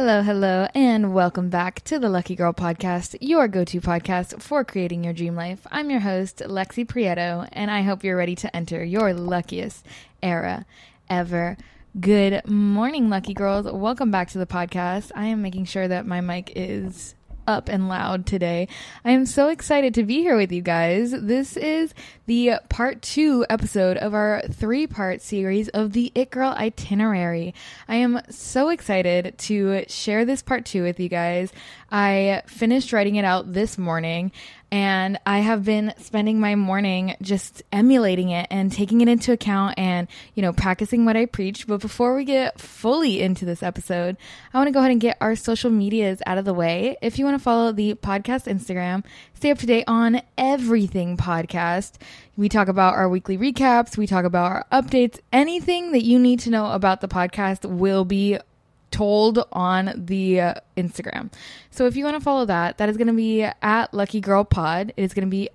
Hello, and welcome back to the Lucky Girl Podcast, your go-to podcast for creating your dream life. I'm your host, Lexi Prieto, and I hope you're ready to enter your luckiest era ever. Good morning, Lucky Girls. Welcome back to the podcast. I am making sure that my mic is up and loud today. I am so excited to be here with you guys. This is the part 2 episode of our 3-part series of the It Girl Itinerary. I am so excited to share this part 2 with you guys. I finished writing it out this morning, and I have been spending my morning just emulating it and taking it into account and, practicing what I preach. But before we get fully into this episode, I want to go ahead and get our social medias out of the way. If you want to follow the podcast Instagram, stay up to date on everything podcast. We talk about our weekly recaps. We talk about our updates. Anything that you need to know about the podcast will be told on the Instagram. So if you want to follow that is going to be at Lucky Girl Pod. It is going to be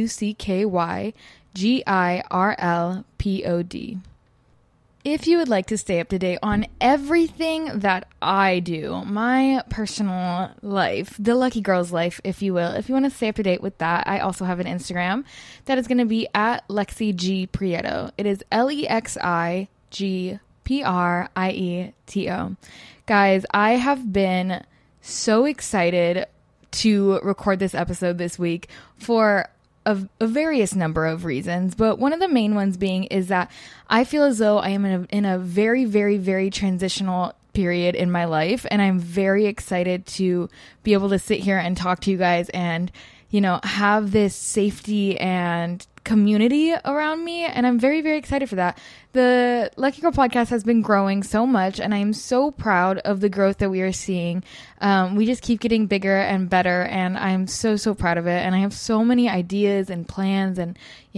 LuckyGirlPod. If you would like to stay up to date on everything that I do, my personal life, the Lucky Girl's life, if you will, if you want to stay up to date with that, I also have an Instagram that is going to be at Lexi G Prieto. It is LEXIGPRIETO. Guys, I have been so excited to record this episode this week for a various number of reasons, but one of the main ones being is that I feel as though I am in a very, very, very transitional period in my life, and I'm very excited to be able to sit here and talk to you guys and, have this safety and community around me, and I'm very, very excited for that. The Lucky Girl Podcast has been growing so much, and I'm so proud of the growth that we are seeing. We just keep getting bigger and better, and I'm so, so proud of it, and I have so many ideas and plans and,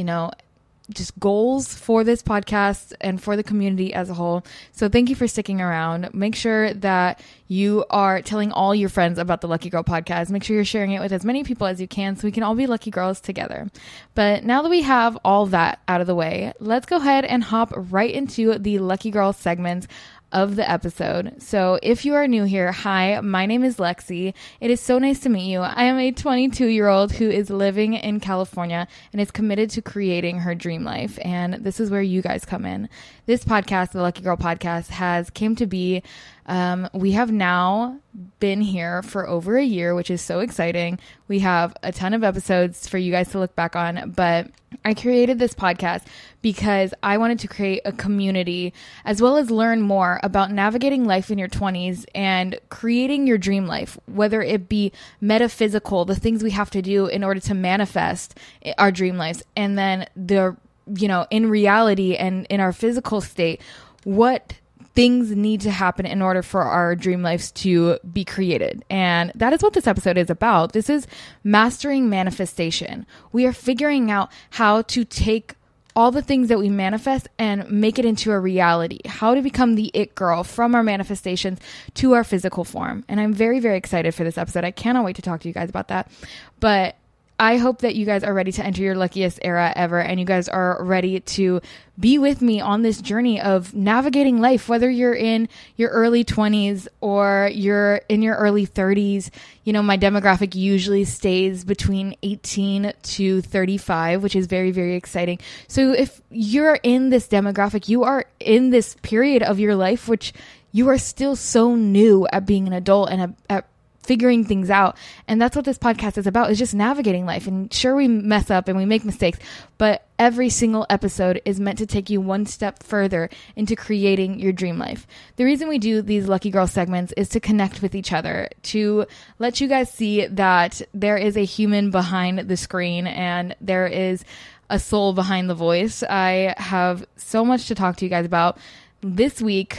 just goals for this podcast and for the community as a whole. So thank you for sticking around. Make sure that you are telling all your friends about the Lucky Girl Podcast. Make sure you're sharing it with as many people as you can so we can all be lucky girls together. But now that we have all that out of the way, let's go ahead and hop right into the Lucky Girl segments of the episode. So if you are new here, hi, my name is Lexi. It is so nice to meet you. I am a 22-year-old who is living in California and is committed to creating her dream life. And this is where you guys come in. This podcast, the Lucky Girl Podcast, has came to be. We have now been here for over a year, which is so exciting. We have a ton of episodes for you guys to look back on, but I created this podcast because I wanted to create a community as well as learn more about navigating life in your 20s and creating your dream life, whether it be metaphysical, the things we have to do in order to manifest our dream lives, and then in reality and in our physical state, what things need to happen in order for our dream lives to be created. And that is what this episode is about. This is mastering manifestation. We are figuring out how to take all the things that we manifest and make it into a reality, how to become the it girl from our manifestations to our physical form. And I'm very, very excited for this episode. I cannot wait to talk to you guys about that. But I hope that you guys are ready to enter your luckiest era ever, and you guys are ready to be with me on this journey of navigating life, whether you're in your early 20s or you're in your early 30s. My demographic usually stays between 18 to 35, which is very, very exciting. So if you're in this demographic, you are in this period of your life, which you are still so new at being an adult and at figuring things out. And that's what this podcast is about, is just navigating life. And sure, we mess up and we make mistakes, but every single episode is meant to take you one step further into creating your dream life. The reason we do these Lucky Girl segments is to connect with each other, to let you guys see that there is a human behind the screen and there is a soul behind the voice. I have so much to talk to you guys about. This week,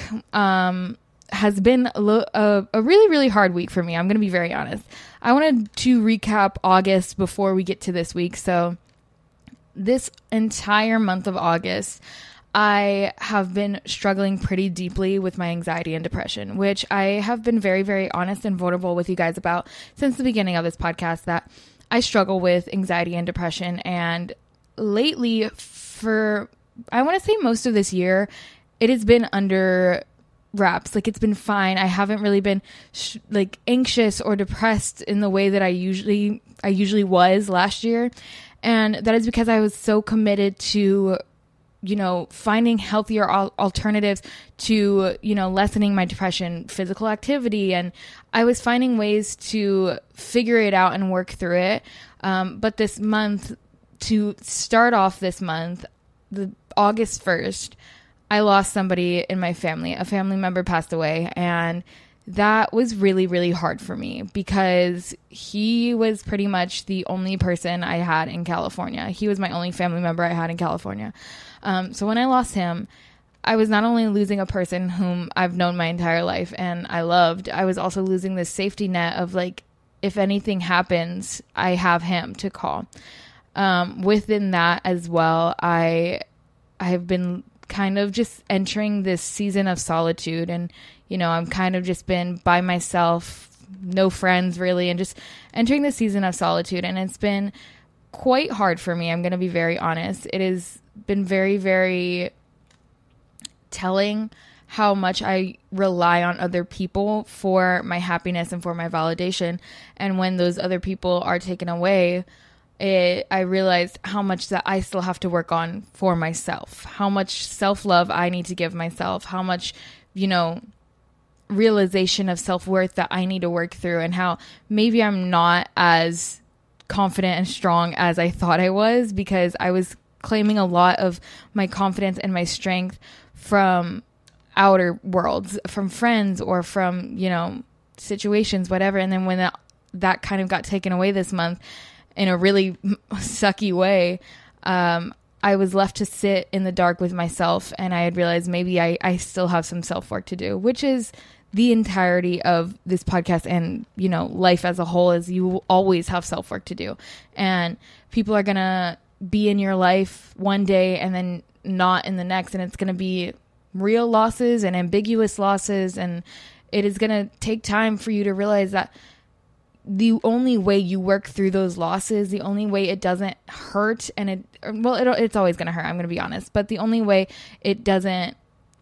has been a really, really hard week for me. I'm going to be very honest. I wanted to recap August before we get to this week. So this entire month of August, I have been struggling pretty deeply with my anxiety and depression, which I have been very, very honest and vulnerable with you guys about since the beginning of this podcast, that I struggle with anxiety and depression. And lately, for, I want to say most of this year, it has been under wraps. Like, it's been fine. I haven't really been like anxious or depressed in the way that I usually was last year. And that is because I was so committed to, you know, finding healthier alternatives to, you know, lessening my depression, physical activity. And I was finding ways to figure it out and work through it. But this month, to start off this month, the August 1st, I lost somebody in my family. A family member passed away, and that was really, really hard for me because he was pretty much the only person I had in California. He was my only family member I had in California. So when I lost him, I was not only losing a person whom I've known my entire life and I loved, I was also losing this safety net of, like, if anything happens, I have him to call. Within that as well, I have been kind of just entering this season of solitude, and, you know, I'm kind of just been by myself, no friends really, and just entering this season of solitude. And it's been quite hard for me. I'm going to be very honest. It has been very, very telling how much I rely on other people for my happiness and for my validation. And when those other people are taken away, I realized how much that I still have to work on for myself, how much self-love I need to give myself, how much, you know, realization of self-worth that I need to work through, and how maybe I'm not as confident and strong as I thought I was, because I was claiming a lot of my confidence and my strength from outer worlds, from friends or from, you know, situations, whatever. And then when that kind of got taken away this month, in a really sucky way, I was left to sit in the dark with myself, and I had realized maybe I still have some self-work to do, which is the entirety of this podcast and, you know, life as a whole, is you will always have self-work to do. And people are going to be in your life one day and then not in the next, and it's going to be real losses and ambiguous losses, and it is going to take time for you to realize that the only way you work through those losses, the only way it doesn't hurt, and it's always going to hurt, I'm going to be honest, but the only way it's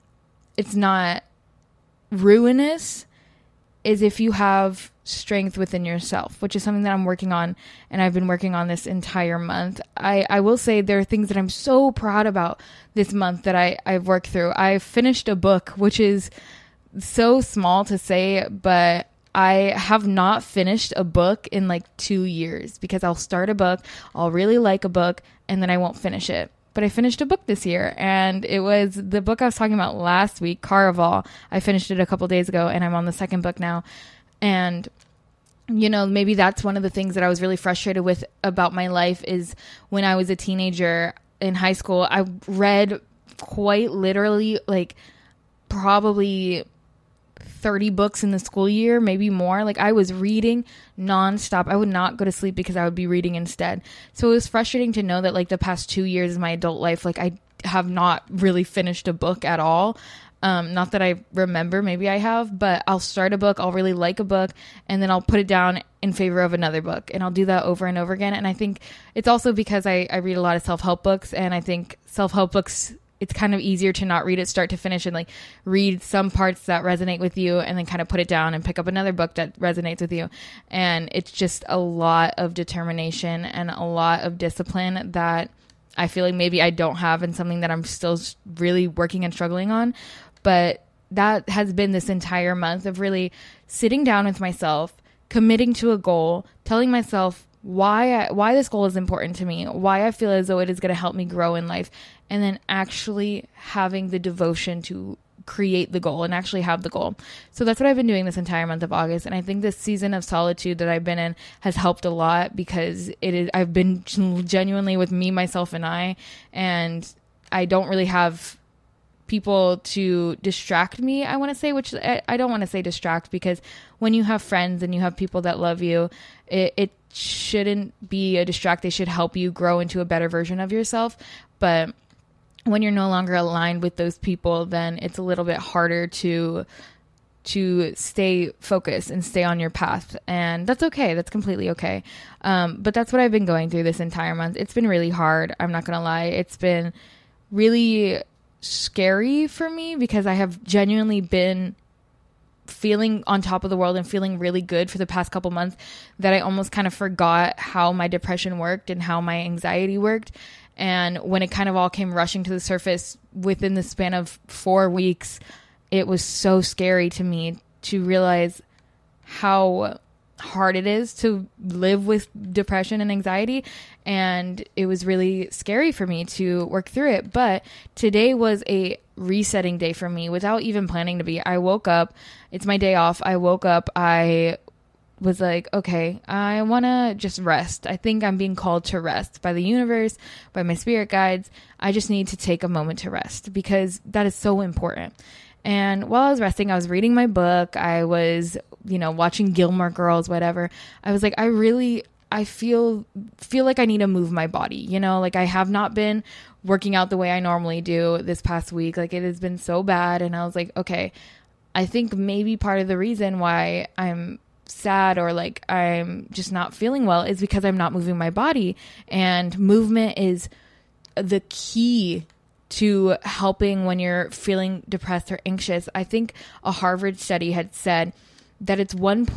not ruinous is if you have strength within yourself, which is something that I'm working on, and I've been working on this entire month. I will say there are things that I'm so proud about this month that I've worked through. I finished a book, which is so small to say, but I have not finished a book in like 2 years, because I'll start a book, I'll really like a book, and then I won't finish it. But I finished a book this year, and it was the book I was talking about last week, Caraval. I finished it a couple days ago, and I'm on the second book now. And, you know, maybe that's one of the things that I was really frustrated with about my life, is when I was a teenager in high school, I read quite literally like probably 30 books in the school year, maybe more. Like, I was reading nonstop. I would not go to sleep because I would be reading instead. So it was frustrating to know that, like, the past 2 years of my adult life, like, I have not really finished a book at all. Not that I remember, maybe I have, but I'll start a book, I'll really like a book, and then I'll put it down in favor of another book, and I'll do that over and over again. And I think it's also because I read a lot of self-help books, and I think self-help books, it's kind of easier to not read it start to finish and like read some parts that resonate with you and then kind of put it down and pick up another book that resonates with you. And it's just a lot of determination and a lot of discipline that I feel like maybe I don't have, and something that I'm still really working and struggling on. But that has been this entire month of really sitting down with myself, committing to a goal, telling myself why this goal is important to me, why I feel as though it is going to help me grow in life, and then actually having the devotion to create the goal and actually have the goal. So that's what I've been doing this entire month of August. And I think this season of solitude that I've been in has helped a lot, because I've been genuinely with me, myself, and I don't really have people to distract me, I want to say, which I don't want to say distract, because when you have friends and you have people that love you, it shouldn't be a distract. They should help you grow into a better version of yourself. But when you're no longer aligned with those people, then it's a little bit harder to stay focused and stay on your path. And that's okay. That's completely okay. But that's what I've been going through this entire month. It's been really hard. I'm not going to lie. It's been really scary for me because I have genuinely been feeling on top of the world and feeling really good for the past couple months that I almost kind of forgot how my depression worked and how my anxiety worked. And when it kind of all came rushing to the surface within the span of 4 weeks, it was so scary to me to realize how hard it is to live with depression and anxiety. And it was really scary for me to work through it. But today was a resetting day for me without even planning to be. I woke up, it's my day off. I woke up, I was like, okay, I want to just rest. I think I'm being called to rest by the universe, by my spirit guides. I just need to take a moment to rest because that is so important. And while I was resting, I was reading my book. I was, watching Gilmore Girls, whatever. I was like, I feel like I need to move my body, like I have not been working out the way I normally do this past week. Like it has been so bad. And I was like, okay, I think maybe part of the reason why I'm sad or like I'm just not feeling well is because I'm not moving my body. And movement is the key to helping when you're feeling depressed or anxious. I think a Harvard study had said that it's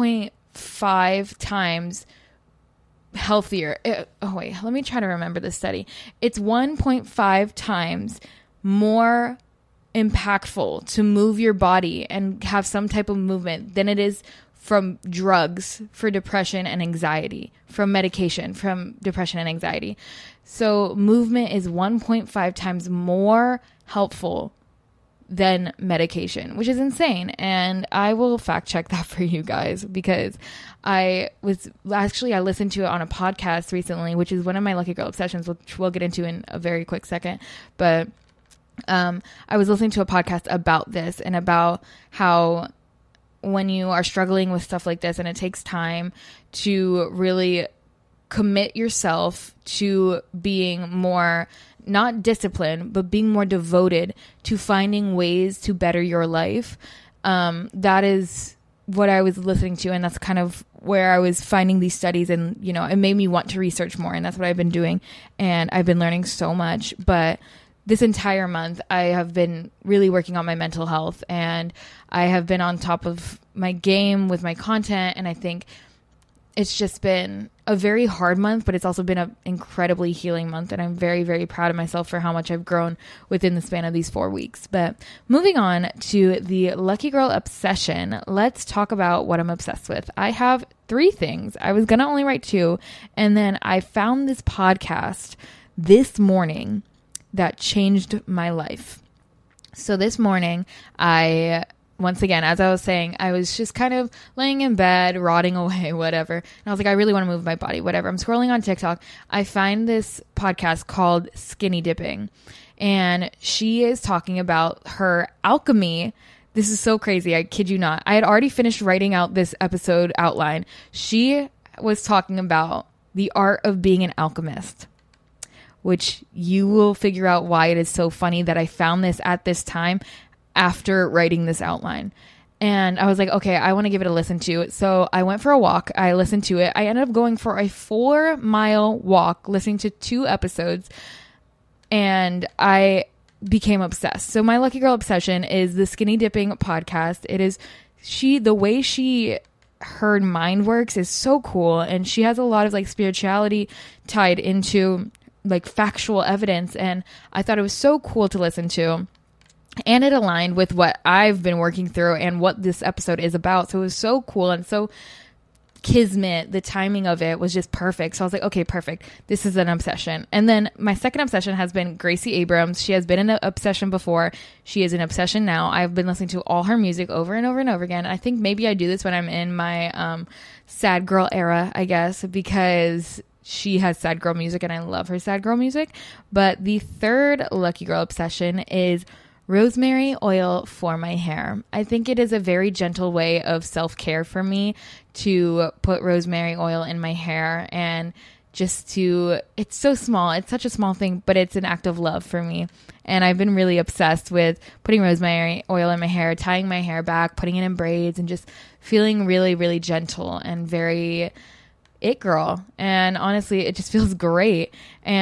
1.5 times healthier. Let me try to remember this study. It's 1.5 times more impactful to move your body and have some type of movement than it is from drugs for depression and anxiety, from medication, from depression and anxiety. So movement is 1.5 times more helpful than medication, which is insane. And I will fact check that for you guys because I listened to it on a podcast recently, which is one of my Lucky Girl obsessions, which we'll get into in a very quick second. But I was listening to a podcast about this and about how when you are struggling with stuff like this and it takes time to really commit yourself to being more, not disciplined, but being more devoted to finding ways to better your life. That is what I was listening to. And that's kind of where I was finding these studies and, it made me want to research more. And that's what I've been doing. And I've been learning so much, but this entire month, I have been really working on my mental health and I have been on top of my game with my content. And I think it's just been a very hard month, but it's also been an incredibly healing month. And I'm very, very proud of myself for how much I've grown within the span of these 4 weeks. But moving on to the Lucky Girl obsession, let's talk about what I'm obsessed with. I have 3 things. I was going to only write 2. And then I found this podcast this morning that changed my life. So this morning, once again, as I was saying, I was just kind of laying in bed, rotting away, whatever. And I was like, I really want to move my body, whatever. I'm scrolling on TikTok. I find this podcast called Skinny Dipping. And she is talking about her alchemy. This is so crazy. I kid you not. I had already finished writing out this episode outline. She was talking about the art of being an alchemist, which you will figure out why it is so funny that I found this at this time after writing this outline. And I was like, okay, I want to give it a listen to. So I went for a walk. I listened to it. I ended up going for a 4-mile walk, listening to 2 episodes, and I became obsessed. So my Lucky Girl obsession is the Skinny Dipping podcast. It is the way her mind works is so cool. And she has a lot of like spirituality tied into like factual evidence. And I thought it was so cool to listen to. And it aligned with what I've been working through and what this episode is about. So it was so cool and so kismet. The timing of it was just perfect. So I was like, okay, perfect. This is an obsession. And then my second obsession has been Gracie Abrams. She has been an obsession before. She is an obsession now. I've been listening to all her music over and over and over again. I think maybe I do this when I'm in my sad girl era, I guess, because she has sad girl music and I love her sad girl music. But the third Lucky Girl obsession is rosemary oil for my hair. I think it is a very gentle way of self-care for me to put rosemary oil in my hair and it's so small. It's such a small thing, but it's an act of love for me. And I've been really obsessed with putting rosemary oil in my hair, tying my hair back, putting it in braids, and just feeling really, really gentle and very it girl. And honestly, it just feels great. And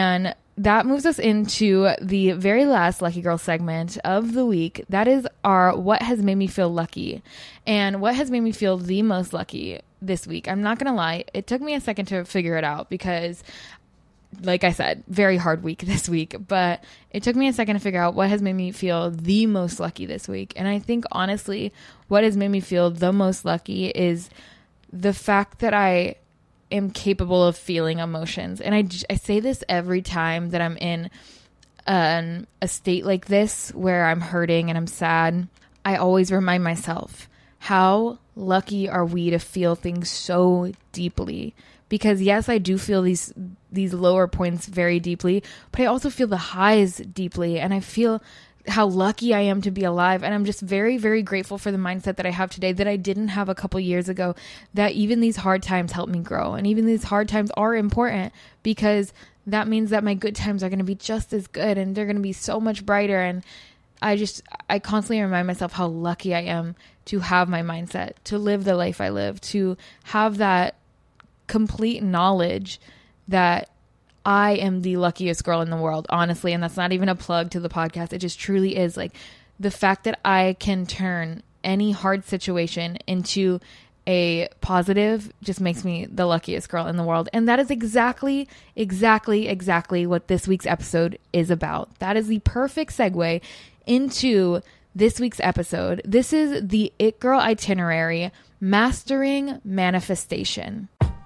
that moves us into the very last Lucky Girl segment of the week. That is our What Has Made Me Feel Lucky. And what has made me feel the most lucky this week? I'm not going to lie. It took me a second to figure it out because, like I said, very hard week this week. But it took me a second to figure out what has made me feel the most lucky this week. And I think, honestly, what has made me feel the most lucky is the fact that I am capable of feeling emotions. And I say this every time that I'm in a state like this where I'm hurting and I'm sad. I always remind myself, how lucky are we to feel things so deeply? Because yes, I do feel these lower points very deeply, but I also feel the highs deeply, and I feel how lucky I am to be alive. And I'm just very, very grateful for the mindset that I have today that I didn't have a couple years ago, that even these hard times help me grow. And even these hard times are important because that means that my good times are going to be just as good and they're going to be so much brighter. And I constantly remind myself how lucky I am to have my mindset, to live the life I live, to have that complete knowledge that I am the luckiest girl in the world, honestly. And that's not even a plug to the podcast. It just truly is. Like, the fact that I can turn any hard situation into a positive just makes me the luckiest girl in the world. And that is exactly what this week's episode is about. That is the perfect segue into this week's episode. This is the It Girl Itinerary, Mastering Manifestation.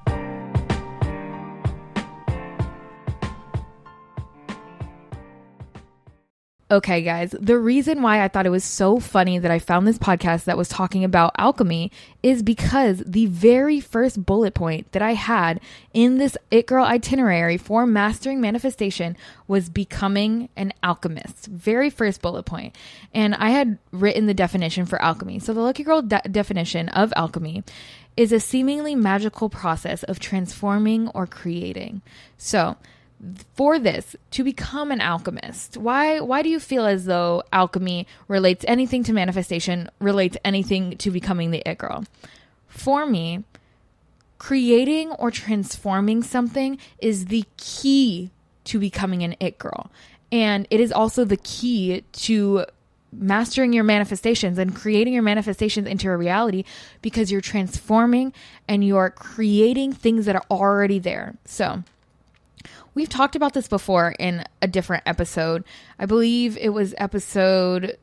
Okay, guys, the reason why I thought it was so funny that I found this podcast that was talking about alchemy is because the very first bullet point that I had in this It Girl itinerary for mastering manifestation was becoming an alchemist. Very first bullet point. And I had written the definition for alchemy. So the Lucky Girl definition of alchemy is a seemingly magical process of transforming or creating. So for this, to become an alchemist, why do you feel as though alchemy relates anything to manifestation, relates anything to becoming the It Girl? For me, creating or transforming something is the key to becoming an It Girl. And it is also the key to mastering your manifestations and creating your manifestations into a reality, because you're transforming and you're creating things that are already there. So we've talked about this before in a different episode. I believe it was episode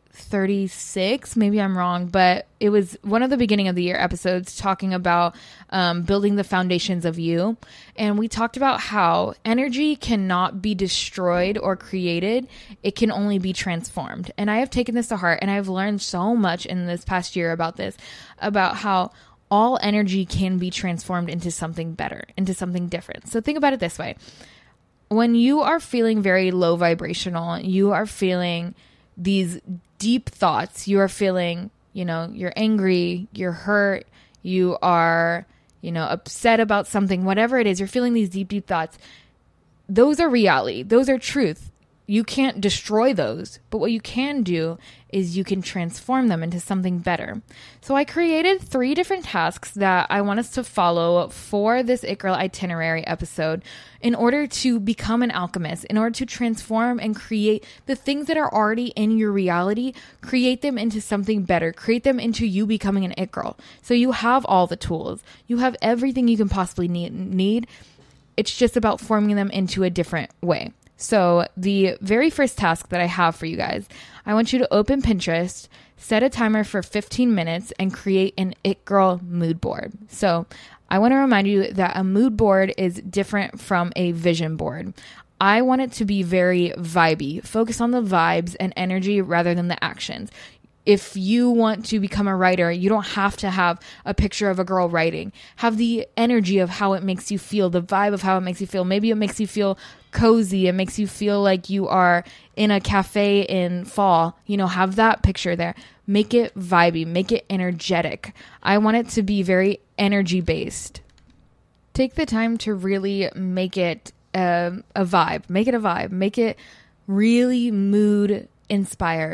36. Maybe I'm wrong, but it was one of the beginning of the year episodes talking about building the foundations of you. And we talked about how energy cannot be destroyed or created. It can only be transformed. And I have taken this to heart, and I've learned so much in this past year about this, about how all energy can be transformed into something better, into something different. So think about it this way. When you are feeling very low vibrational, you are feeling these deep thoughts, you are feeling, you're angry, you're hurt, you are, upset about something, whatever it is, you're feeling these deep, deep thoughts. Those are reality. Those are truth. You can't destroy those, but what you can do is you can transform them into something better. So I created 3 different tasks that I want us to follow for this It Girl itinerary episode in order to become an alchemist, in order to transform and create the things that are already in your reality, create them into something better, create them into you becoming an It Girl. So you have all the tools. You have everything you can possibly need. It's just about forming them into a different way. So the very first task that I have for you guys, I want you to open Pinterest, set a timer for 15 minutes, and create an It Girl mood board. So I want to remind you that a mood board is different from a vision board. I want it to be very vibey, focus on the vibes and energy rather than the actions. If you want to become a writer, you don't have to have a picture of a girl writing. Have the energy of how it makes you feel, the vibe of how it makes you feel. Maybe it makes you feel cozy. It makes you feel like you are in a cafe in fall. Have that picture there. Make it vibey. Make it energetic. I want it to be very energy based. Take the time to really make it a vibe. Make it a vibe. Make it really mood inspired.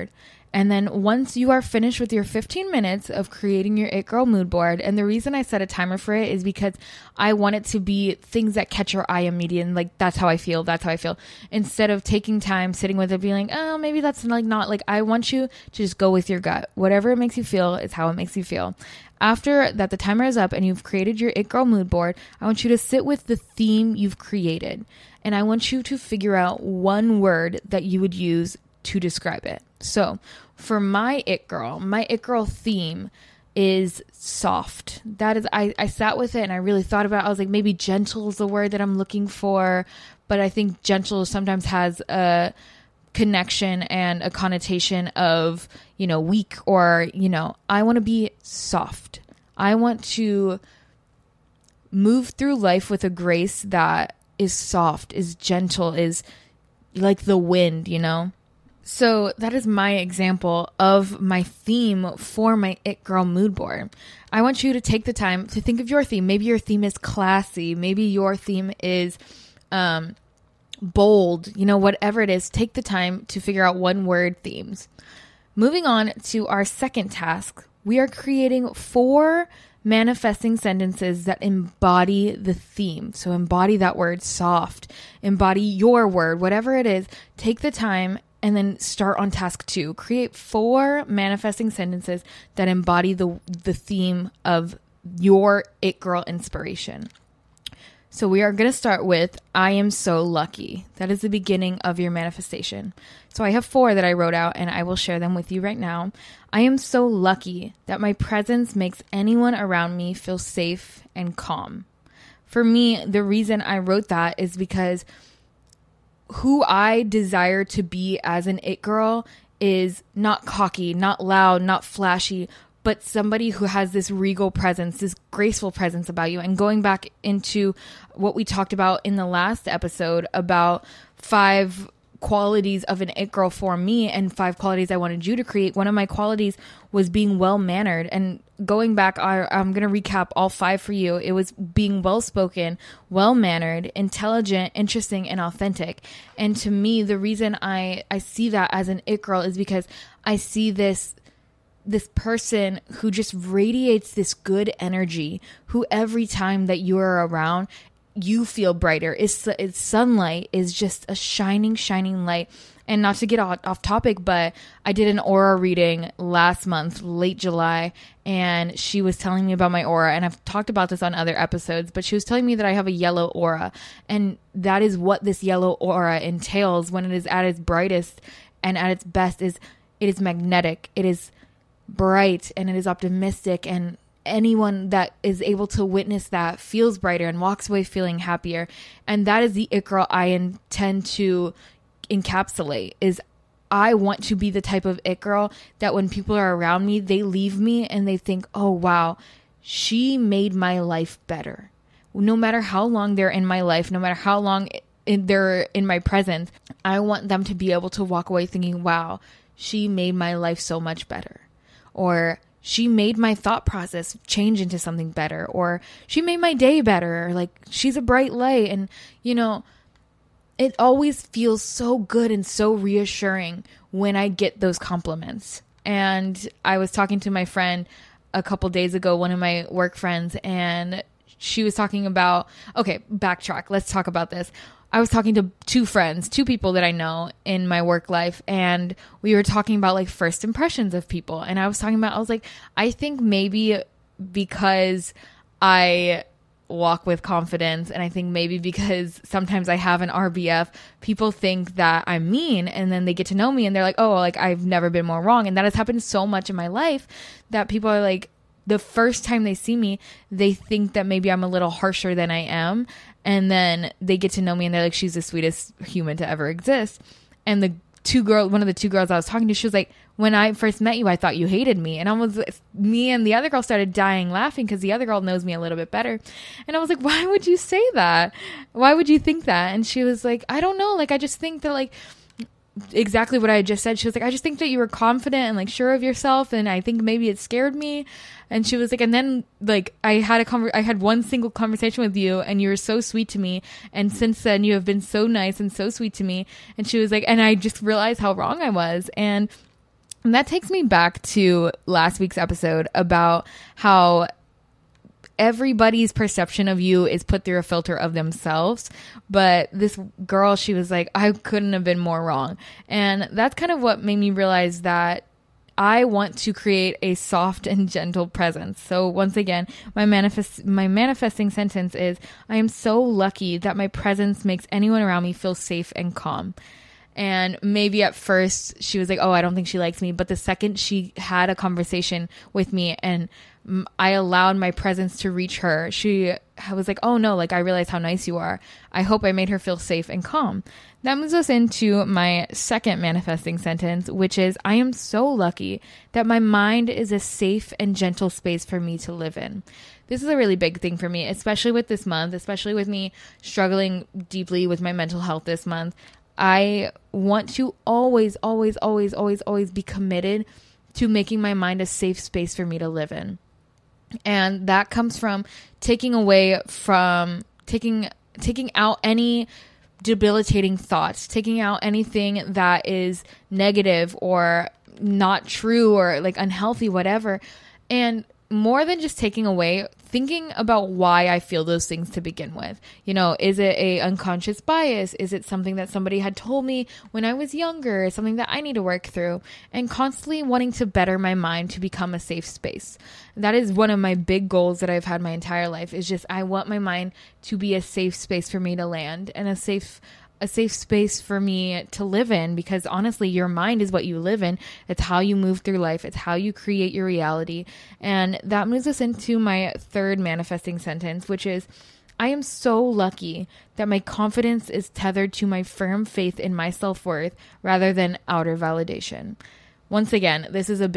And then once you are finished with your 15 minutes of creating your It Girl mood board, and the reason I set a timer for it is because I want it to be things that catch your eye immediately. Like, that's how I feel. That's how I feel. Instead of taking time, sitting with it, being like, oh, maybe that's like not like, I want you to just go with your gut. Whatever it makes you feel is how it makes you feel. After that, the timer is up and you've created your It Girl mood board, I want you to sit with the theme you've created. And I want you to figure out one word that you would use to describe it. So for my It Girl theme is soft. That is, I sat with it and I really thought about it. I was like, maybe gentle is the word that I'm looking for, but I think gentle sometimes has a connection and a connotation of, weak, or, I want to be soft. I want to move through life with a grace that is soft, is gentle, is like the wind, So that is my example of my theme for my It Girl mood board. I want you to take the time to think of your theme. Maybe your theme is classy. Maybe your theme is bold. Whatever it is, take the time to figure out one word themes. Moving on to our second task, we are creating 4 manifesting sentences that embody the theme. So embody that word soft, embody your word, whatever it is. Take the time and then start on task 2. Create 4 manifesting sentences that embody the theme of your It Girl inspiration. So we are going to start with, I am so lucky. That is the beginning of your manifestation. So I have 4 that I wrote out and I will share them with you right now. I am so lucky that my presence makes anyone around me feel safe and calm. For me, the reason I wrote that is because who I desire to be as an It Girl is not cocky, not loud, not flashy, but somebody who has this regal presence, this graceful presence about you. And going back into what we talked about in the last episode about 5 qualities of an It Girl for me and 5 qualities I wanted you to create, one of my qualities was being well-mannered. And going back, I'm going to recap all 5 for you. It was being well-spoken, well-mannered, intelligent, interesting, and authentic. And to me, the reason I see that as an It Girl is because I see this person who just radiates this good energy, who every time that you are around, you feel brighter. It's sunlight is just a shining light. And not to get off topic, but I did an aura reading last month, late July, and she was telling me about my aura. And I've talked about this on other episodes, but she was telling me that I have a yellow aura. And that is what this yellow aura entails when it is at its brightest and at its best. It is magnetic. It is bright and it is optimistic, and anyone that is able to witness that feels brighter and walks away feeling happier. And that is the It Girl I intend to encapsulate. Is I want to be the type of It Girl that when people are around me, they leave me and they think, oh wow, she made my life better. No matter how long they're in my life, no matter how long they're in my presence, I want them to be able to walk away thinking, wow, she made my life so much better. Or she made my thought process change into something better. Or she made my day better. Or like, she's a bright light. And, it always feels so good and so reassuring when I get those compliments. And I was talking to my friend a couple days ago, one of my work friends, and she was talking about, okay, backtrack. Let's talk about this. I was talking to 2 friends, 2 people that I know in my work life, and we were talking about like first impressions of people. And I was like, I think maybe because I walk with confidence, and I think maybe because sometimes I have an RBF, people think that I'm mean, and then they get to know me and they're like, oh, like I've never been more wrong. And that has happened so much in my life that people are like, the first time they see me, they think that maybe I'm a little harsher than I am. And then they get to know me and they're like, she's the sweetest human to ever exist. And one of the 2 girls I was talking to, she was like, when I first met you, I thought you hated me. And me and the other girl started dying laughing because the other girl knows me a little bit better. And I was like, why would you say that? Why would you think that? And she was like, I don't know. Like, I just think that like, exactly what I had just said. She was like, I just think that you were confident and like sure of yourself, and I think maybe it scared me. And she was like, and then like I had one single conversation with you and you were so sweet to me, and since then you have been so nice and so sweet to me. And she was like, and I just realized how wrong I was. And And that takes me back to last week's episode about how everybody's perception of you is put through a filter of themselves. But this girl, she was like, I couldn't have been more wrong. And that's kind of what made me realize that I want to create a soft and gentle presence. So once again, my manifesting sentence is, I am so lucky that my presence makes anyone around me feel safe and calm. And maybe at first she was like, oh, I don't think she likes me. But the second she had a conversation with me and I allowed my presence to reach her, she was like, oh no, like I realize how nice you are. I hope I made her feel safe and calm. That moves us into my second manifesting sentence, which is, I am so lucky that my mind is a safe and gentle space for me to live in. This is a really big thing for me, especially with this month, especially with me struggling deeply with my mental health this month. I want to always be committed to making my mind a safe space for me to live in. And that comes from taking out any debilitating thoughts, taking out anything that is negative or not true or like unhealthy, whatever. And more than just taking away, thinking about why I feel those things to begin with. You know, is it a unconscious bias? Is it something that somebody had told me when I was younger? Something that I need to work through? And constantly wanting to better my mind to become a safe space. That is one of my big goals that I've had my entire life, is just I want my mind to be a safe space for me to land and a safe space for me to live in, because honestly, your mind is what you live in. It's how you move through life. It's how you create your reality. And that moves us into my third manifesting sentence, which is, I am so lucky that my confidence is tethered to my firm faith in my self-worth rather than outer validation. Once again, this is a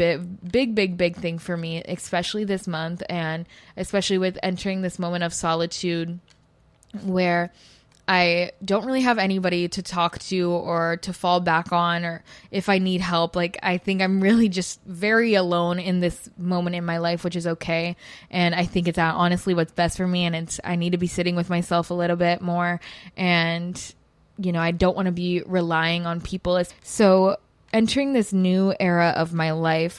big thing for me, especially this month, and especially with entering this moment of solitude where I don't really have anybody to talk to or to fall back on, or if I need help. Like, I think I'm really just very alone in this moment in my life, which is okay. And I think it's honestly what's best for me. And I need to be sitting with myself a little bit more. And, you know, I don't want to be relying on people. So entering this new era of my life,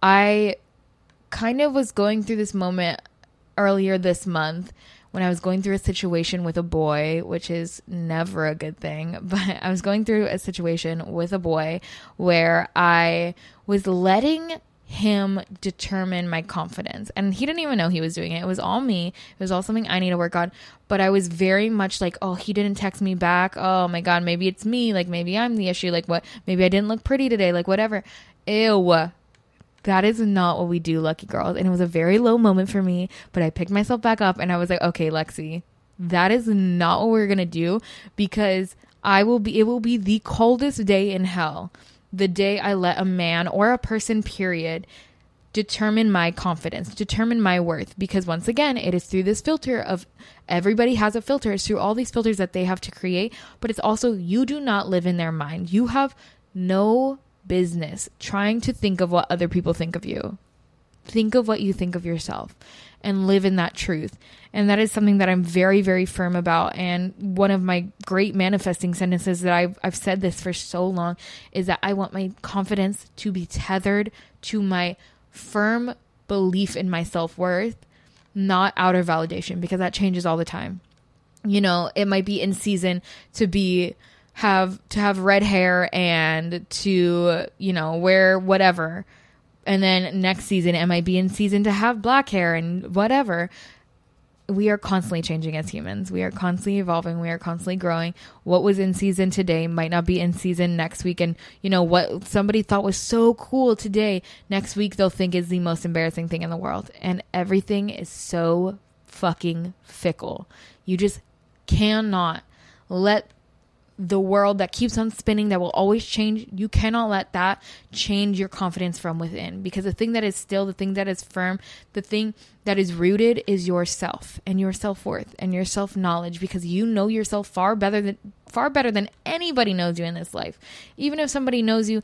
I kind of was going through this moment earlier this month when I was going through a situation with a boy, which is never a good thing, but I was going through a situation with a boy where I was letting him determine my confidence. And he didn't even know he was doing it. It was all me. It was all something I need to work on. But I was very much like, oh, he didn't text me back. Oh my God, maybe it's me. Like, maybe I'm the issue. Like, what? Maybe I didn't look pretty today. Like, whatever. Ew. That is not what we do, lucky girls. And it was a very low moment for me, but I picked myself back up and I was like, okay, Lexi, that is not what we're going to do, because it will be the coldest day in hell, the day I let a man or a person, period, determine my confidence, determine my worth. Because once again, it is through this filter of, everybody has a filter. It's through all these filters that they have to create, but it's also, you do not live in their mind. You have no business trying to think of what other people think of you. Think of what you think of yourself and live in that truth. And that is something that I'm very, very firm about. And one of my great manifesting sentences that I've said this for so long is that I want my confidence to be tethered to my firm belief in my self-worth, not outer validation, because that changes all the time. You know, it might be in season to have red hair and to, you know, wear whatever. And then next season, it might be in season to have black hair and whatever. We are constantly changing as humans. We are constantly evolving. We are constantly growing. What was in season today might not be in season next week. And, you know, what somebody thought was so cool today, next week they'll think is the most embarrassing thing in the world. And everything is so fucking fickle. You just cannot let the world that keeps on spinning, that will always change, you cannot let that change your confidence from within. Because the thing that is still, the thing that is firm, the thing that is rooted is yourself and your self-worth and your self-knowledge, because you know yourself far better than anybody knows you in this life. Even if somebody knows you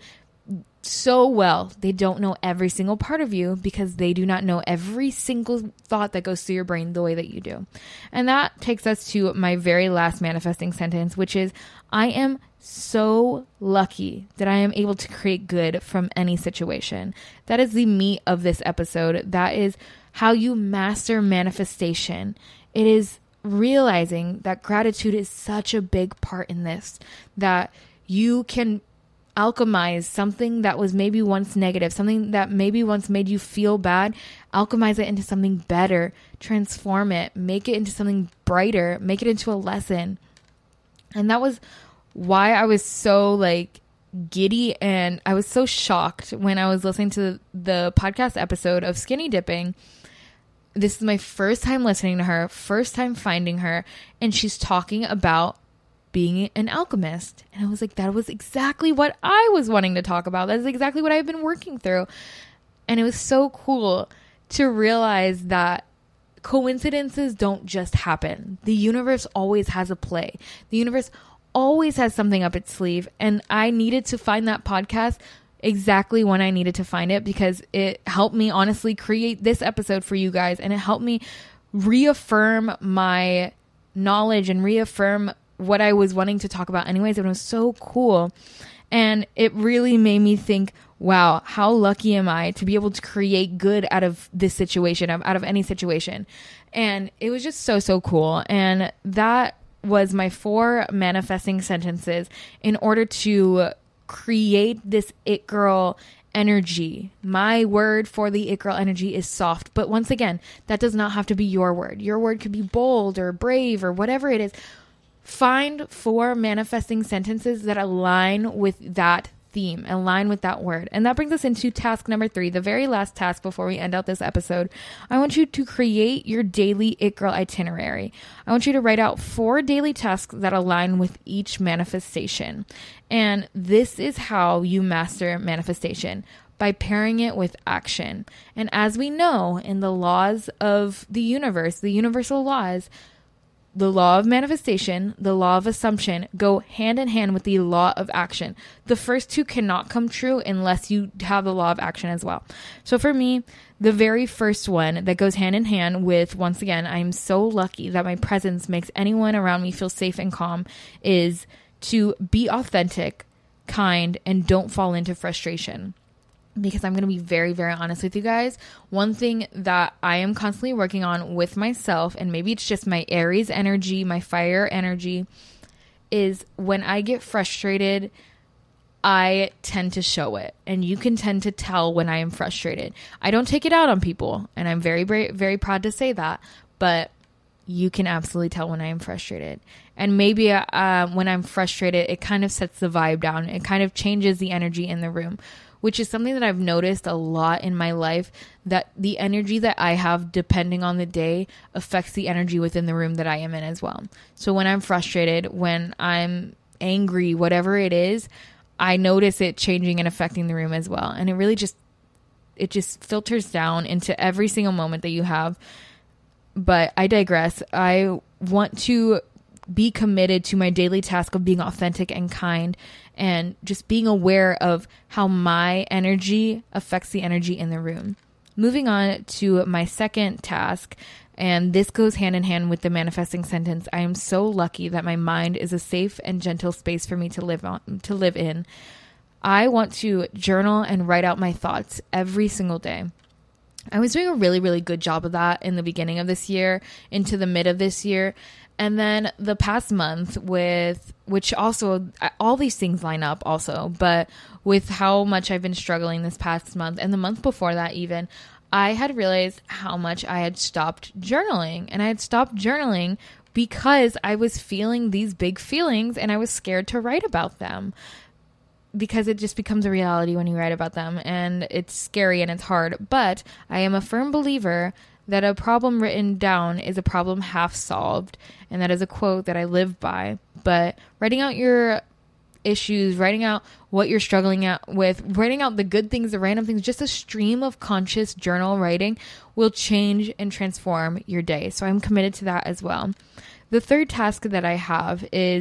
so well, they don't know every single part of you, because they do not know every single thought that goes through your brain the way that you do. And that takes us to my very last manifesting sentence, which is, I am so lucky that I am able to create good from any situation. That is the meat of this episode. That is how you master manifestation. It is realizing that gratitude is such a big part in this, that you can alchemize something that was maybe once negative, something that maybe once made you feel bad, alchemize it into something better, transform it, make it into something brighter, make it into a lesson. And that was why I was so like giddy, and I was so shocked when I was listening to the podcast episode of Skinny Dipping. This is my first time listening to her, first time finding her, and she's talking about being an alchemist. And I was like, that was exactly what I was wanting to talk about. That's exactly what I've been working through. And it was so cool to realize that coincidences don't just happen. The universe always has a play. The universe always has something up its sleeve. And I needed to find that podcast exactly when I needed to find it, because it helped me honestly create this episode for you guys. And it helped me reaffirm my knowledge and reaffirm what I was wanting to talk about anyways. It was so cool. And it really made me think, wow, how lucky am I to be able to create good out of this situation, out of any situation. And it was just so, so cool. And that was my 4 manifesting sentences in order to create this it girl energy. My word for the it girl energy is soft. But once again, that does not have to be your word. Your word could be bold or brave or whatever it is. Find 4 manifesting sentences that align with that theme, align with that word. And that brings us into task number 3, the very last task before we end out this episode. I want you to create your daily It Girl itinerary. I want you to write out 4 daily tasks that align with each manifestation. And this is how you master manifestation, by pairing it with action. And as we know, in the laws of the universe, the universal laws, the law of manifestation, the law of assumption go hand in hand with the law of action. The first 2 cannot come true unless you have the law of action as well. So for me, the very first one that goes hand in hand with, once again, I'm so lucky that my presence makes anyone around me feel safe and calm, is to be authentic, kind, and don't fall into frustration. Because I'm going to be very, very honest with you guys. One thing that I am constantly working on with myself, and maybe it's just my Aries energy, my fire energy, is when I get frustrated, I tend to show it. And you can tend to tell when I am frustrated. I don't take it out on people, and I'm very, very, very proud to say that. But you can absolutely tell when I am frustrated. And maybe when I'm frustrated, it kind of sets the vibe down. It kind of changes the energy in the room, which is something that I've noticed a lot in my life, that the energy that I have depending on the day affects the energy within the room that I am in as well. So when I'm frustrated, when I'm angry, whatever it is, I notice it changing and affecting the room as well. And it just filters down into every single moment that you have. But I digress. I want to be committed to my daily task of being authentic and kind, and just being aware of how my energy affects the energy in the room. Moving on to my second task, and this goes hand in hand with the manifesting sentence. I am so lucky that my mind is a safe and gentle space for me to live in. I want to journal and write out my thoughts every single day. I was doing a really, really good job of that in the beginning of this year, into the mid of this year. And then the past month, which also, all these things line up also, but with how much I've been struggling this past month and the month before that even, I had realized how much I had stopped journaling. And I had stopped journaling because I was feeling these big feelings and I was scared to write about them, because it just becomes a reality when you write about them, and it's scary and it's hard. But I am a firm believer that a problem written down is a problem half solved. And that is a quote that I live by. But writing out your issues, writing out what you're struggling with, writing out the good things, the random things, just a stream of conscious journal writing will change and transform your day. So I'm committed to that as well. The third task that I have is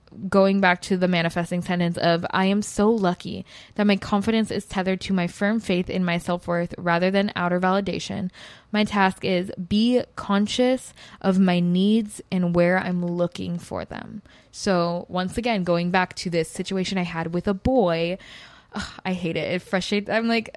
going back to the manifesting sentence of, I am so lucky that my confidence is tethered to my firm faith in my self-worth rather than outer validation. My task is be conscious of my needs and where I'm looking for them. So once again, going back to this situation I had with a boy, I hate it. It frustrates. I'm like,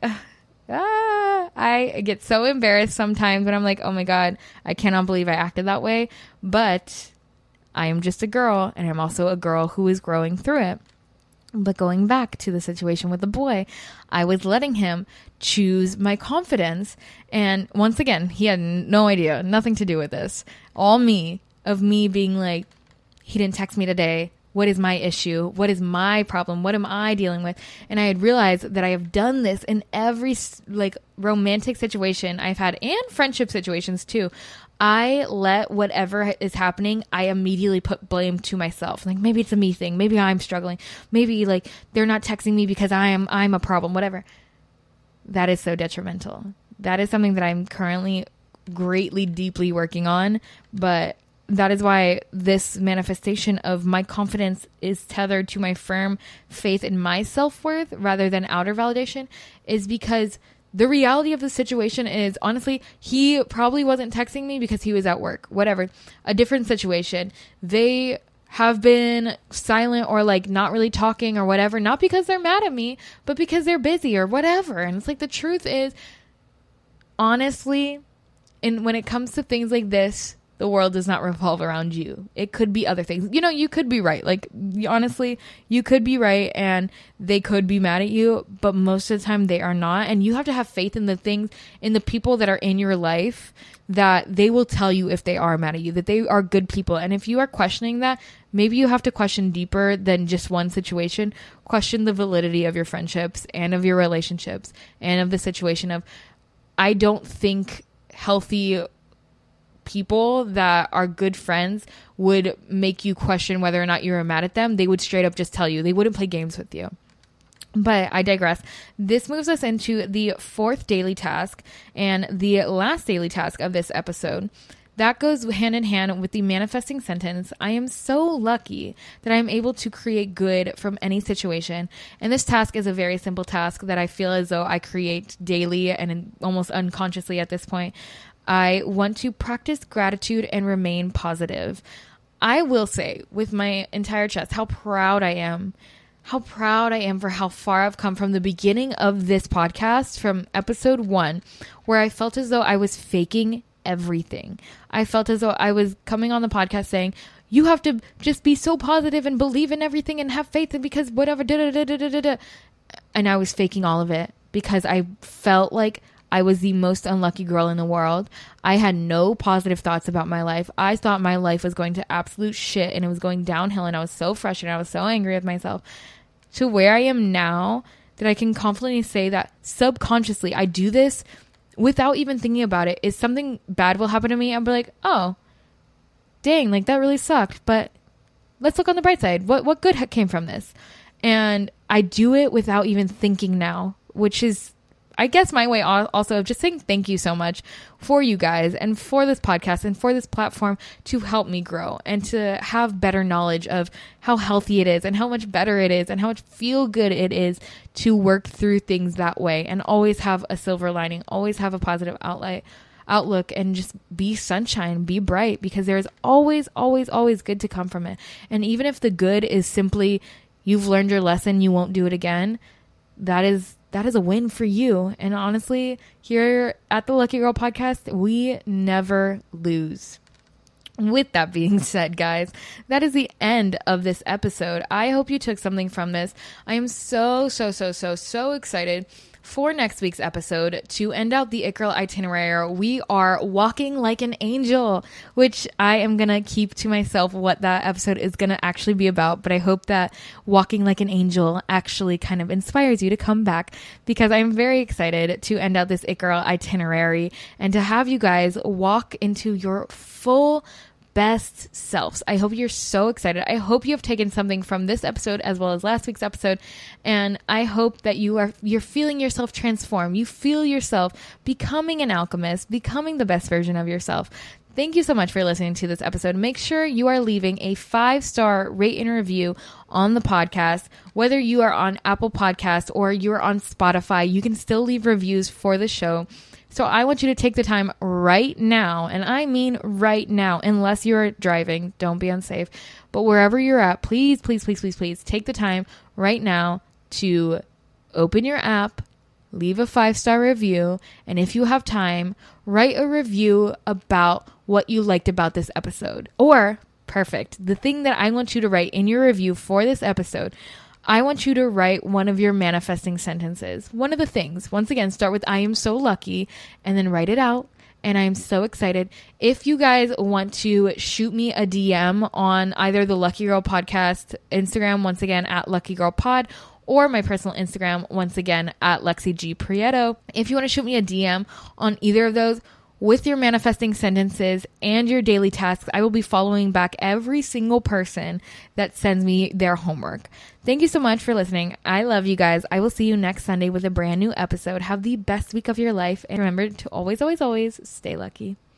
I get so embarrassed sometimes when I'm like, oh my God, I cannot believe I acted that way. But I am just a girl, and I'm also a girl who is growing through it. But going back to the situation with the boy, I was letting him choose my confidence. And once again, he had no idea, nothing to do with this. All me being like, he didn't text me today. What is my issue? What is my problem? What am I dealing with? And I had realized that I have done this in every like romantic situation I've had, and friendship situations too. I let whatever is happening, I immediately put blame to myself. Like, maybe it's a me thing. Maybe I'm struggling. Maybe like they're not texting me because I'm a problem, whatever. That is so detrimental. That is something that I'm currently greatly, deeply working on. But that is why this manifestation of my confidence is tethered to my firm faith in my self-worth rather than outer validation, is because the reality of the situation is, honestly, he probably wasn't texting me because he was at work, whatever, a different situation. They have been silent or like not really talking or whatever, not because they're mad at me, but because they're busy or whatever. And it's like, the truth is, honestly, and when it comes to things like this, the world does not revolve around you. It could be other things. You know, you could be right. Like, honestly, you could be right and they could be mad at you, but most of the time they are not. And you have to have faith in the things, in the people that are in your life, that they will tell you if they are mad at you, that they are good people. And if you are questioning that, maybe you have to question deeper than just one situation. Question the validity of your friendships and of your relationships and of the situation of, I don't think healthy people that are good friends would make you question whether or not you were mad at them. They would straight up just tell you. They wouldn't play games with you. But I digress. This moves us into the fourth daily task and the last daily task of this episode. That goes hand in hand with the manifesting sentence. I am so lucky that I am able to create good from any situation. And this task is a very simple task that I feel as though I create daily and almost unconsciously at this point. I want to practice gratitude and remain positive. I will say with my entire chest how proud I am for how far I've come from the beginning of this podcast, from episode 1, where I felt as though I was faking everything. I felt as though I was coming on the podcast saying, you have to just be so positive and believe in everything and have faith, and because whatever, and I was faking all of it because I felt like I was the most unlucky girl in the world. I had no positive thoughts about my life. I thought my life was going to absolute shit and it was going downhill, and I was so frustrated. I was so angry with myself, to where I am now, that I can confidently say that subconsciously I do this without even thinking about it. If something bad will happen to me, I'll be like, oh, dang, like that really sucked, but let's look on the bright side. What good came from this? And I do it without even thinking now, which is, I guess, my way also of just saying thank you so much for you guys and for this podcast and for this platform to help me grow and to have better knowledge of how healthy it is and how much better it is and how much feel good it is to work through things that way and always have a silver lining, always have a positive outlook, and just be sunshine, be bright, because there is always, always, always good to come from it. And even if the good is simply you've learned your lesson, you won't do it again, that is a win for you. And honestly, here at the Lucky Girl Podcast, we never lose. With that being said, guys, that is the end of this episode. I hope you took something from this. I am so excited for next week's episode. To end out the It Girl itinerary, we are walking like an angel, which I am going to keep to myself what that episode is going to actually be about. But I hope that walking like an angel actually kind of inspires you to come back, because I'm very excited to end out this It Girl itinerary and to have you guys walk into your full best selves. I hope you're so excited. I hope you have taken something from this episode as well as last week's episode, and I hope that you're feeling yourself transform. You feel yourself becoming an alchemist, becoming the best version of yourself. Thank you so much for listening to this episode. Make sure you are leaving a 5-star rate and review on the podcast. Whether you are on Apple Podcasts or you're on Spotify, you can still leave reviews for the show. So I want you to take the time right now, and I mean right now, unless you're driving, don't be unsafe. But wherever you're at, please, please, please, please, please take the time right now to open your app, leave a 5-star review, and if you have time, write a review about what you liked about this episode. Or, perfect, the thing that I want you to write in your review for this episode, I want you to write one of your manifesting sentences. One of the things, once again, start with I am so lucky, and then write it out. And I'm so excited. If you guys want to shoot me a DM on either the Lucky Girl Podcast Instagram, once again, at Lucky Girl Pod, or my personal Instagram, once again, at Lexi G. Prieto. If you want to shoot me a DM on either of those with your manifesting sentences and your daily tasks, I will be following back every single person that sends me their homework. Thank you so much for listening. I love you guys. I will see you next Sunday with a brand new episode. Have the best week of your life. And remember to always, always, always stay lucky.